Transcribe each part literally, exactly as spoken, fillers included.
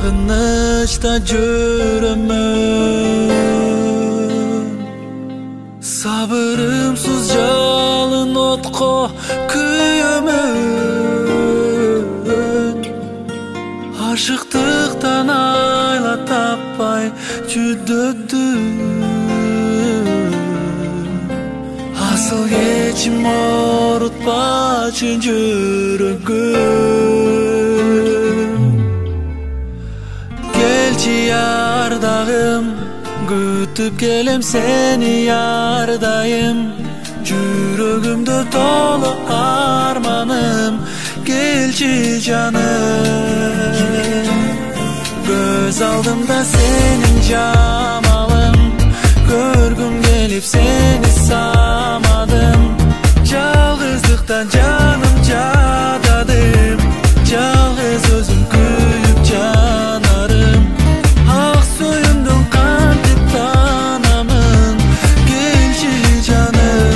Sağınışta жүрөмүн. Sabırımsız жалын отко күйөмүн. Ашыктыктан айла таппай жүдөдүм. Асыл кечим орутпачы жүрөгүм. Келчи ардагым, күтүп келем сени ардайым. Жүрөгүмдө толо арманым, келчи жаным. Көз алдымда сенин жамалың, көргүм келип сени самадым. Жалгыздыктан жаным жададым, жалгыз өзүм күйүп жанарым. Ак сүйүмдүн кантип таанамын, келчи жаным.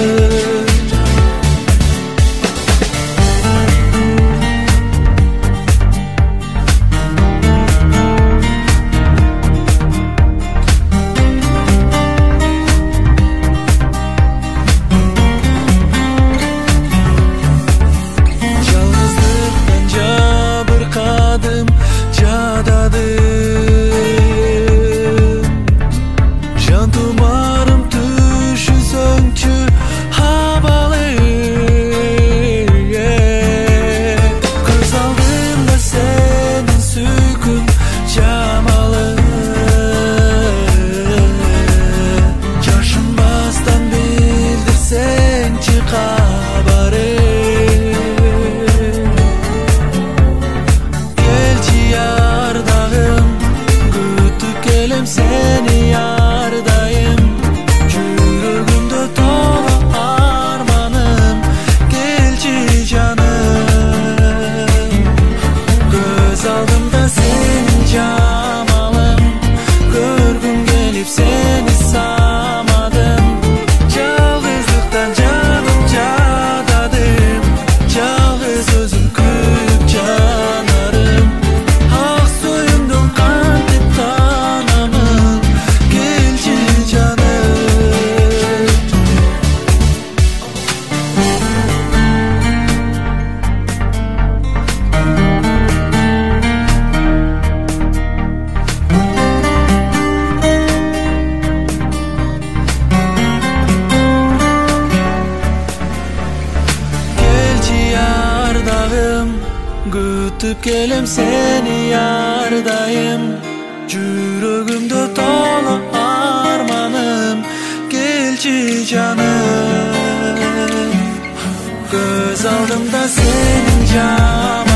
Жалгыздыктан жабыркадым, жададым. Жан тумарым түшүсөңчү абалы. Көз алдымда сенин сүйкүм жамалы. Жашынбастан билдирсеңчи кабары. Келчи ардагым, күтүп келем сени ардайым. Жүрөгүмдө толо арманым, келчи жаным. Көз алдымда сенин жамалың, көргүм келип сени самадым. Жалгыздыктан жаным жададым, жалгыз өзүм күйүп жанарым. Ак сүйүмдүн кантип таанамын, келчи жаным. Келчи ардагым, күтүп келем сени ардайым. Жүрөгүмдө толо арманым, келчи жаным. Көз алдымда сенин жамалың,